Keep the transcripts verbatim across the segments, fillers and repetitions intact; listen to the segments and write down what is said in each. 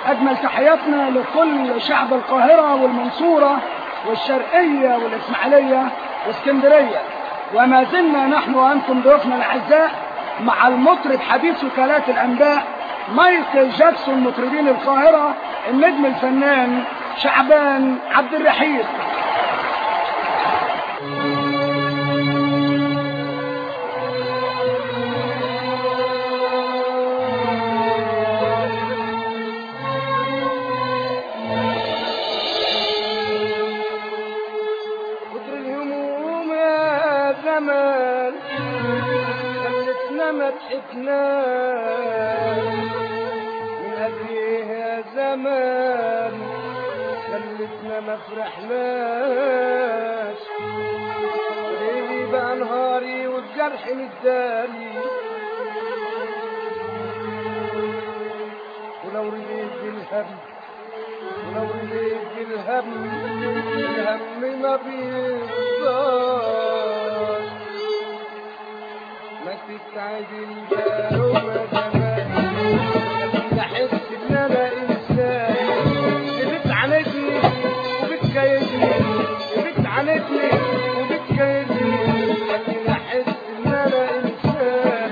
أجمل تحياتنا لكل شعب القاهرة والمنصورة والشرقية والإسماعيلية واسكندرية. وما زلنا نحن وأنتم ضيوفنا الأعزاء مع المطرب حديث وكالات الأنباء مايكل جاكسون، مطربين القاهرة، النجم الفنان شعبان عبد الرحيم. خلتنا ما ضحكناش من قبليها زمان، خلتنا ما فرحناش، ليلي بقى نهاري والجرح مداري، ولو رضيت بالهم ولو رضيت بالهم الهم ما بيرضاش، ما تستعجل بقى وما زمان، خليني احس ان انا انسان، بتعاندني وبتكيدني بتعاندني وبتكيدني، خليني احس ان انا انسان.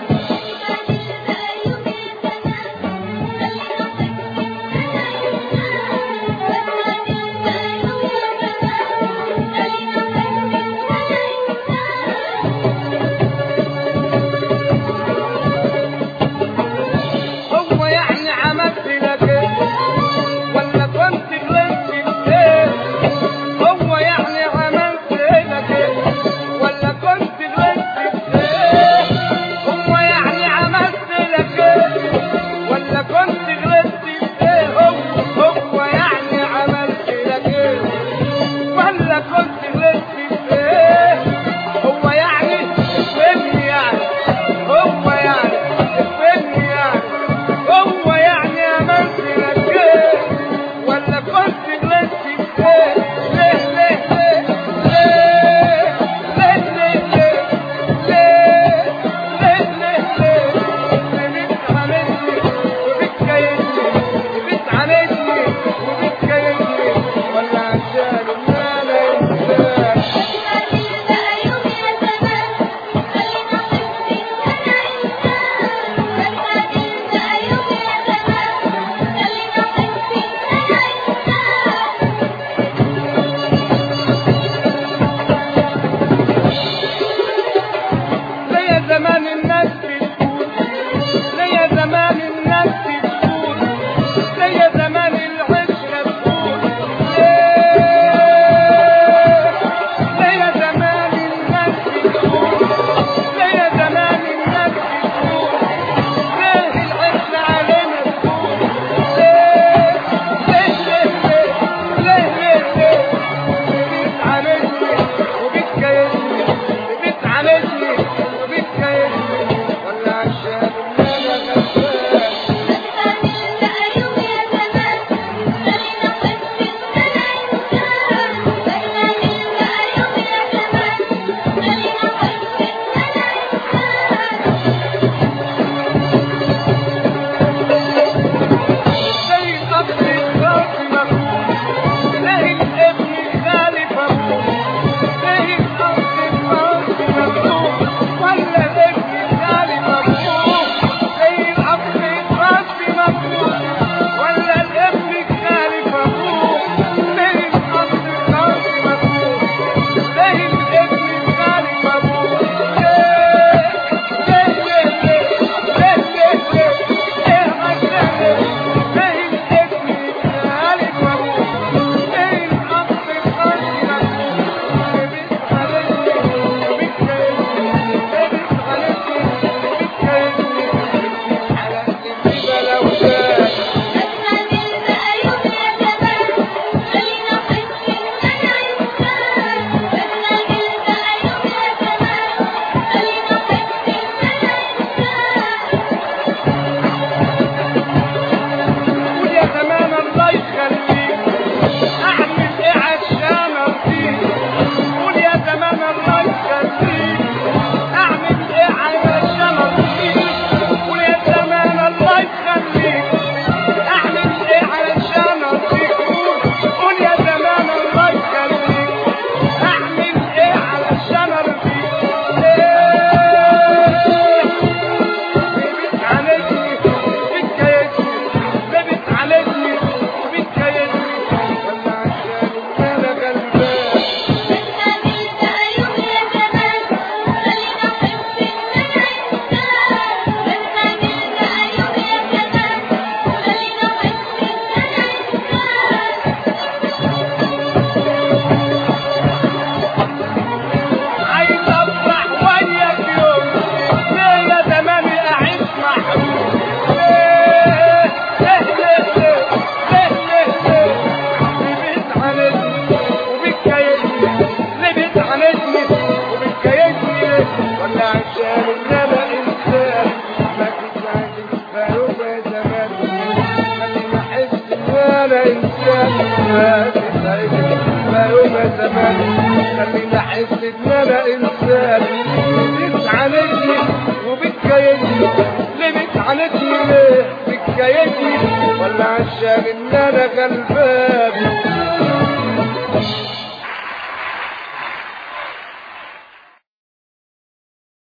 عشان ان انا انسان ما تسعدش فيوم زمان خليني احس ان انا انسان ما تسعدش فيوم زمان خليني احس ان انا انسان بتعاندني وبتكيدني ليه بتعاندني ليه بتكيدني ولا عشان ان انا غلبان